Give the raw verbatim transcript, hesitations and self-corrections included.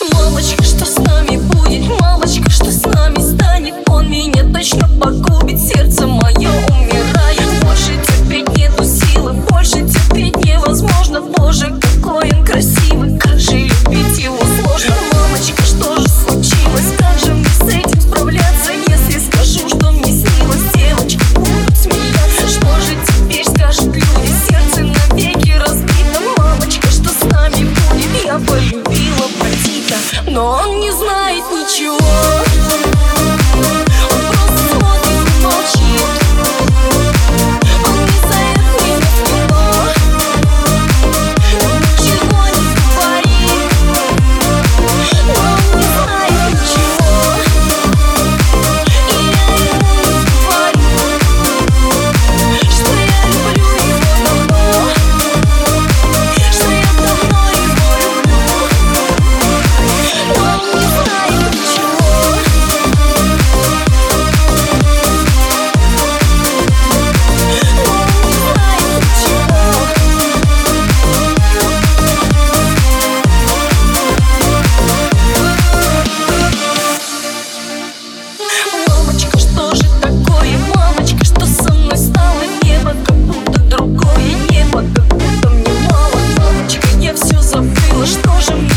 Мамочка, что с нами будет? Мамочка, что с нами станет? Он меня точно погубит, сердце мое умирает. Больше терпеть нету силы, больше терпеть невозможно. Боже, какой он красивый, как же любить его сложно. Мамочка, что же случилось? Как же мне с этим справляться? Если скажу, что мне снилось, девочки будут смеяться. Что же теперь скажут люди? Сердце навеки разбито. Мамочка, что с нами будет? Я полюбила бандита, но он не знает ничего. Он просто смотрит и молчит. Он не зовет меня в кино, ничего не говорит, но он не знает ничего. И я ему не говорю, что я люблю его давно, что я давно его люблю, но он не знает ничего. Мамочка, что же такое? Мамочка, что со мной стало? Небо как будто другое небо, как будто мне мало. Мамочка, я все забыла, что же мне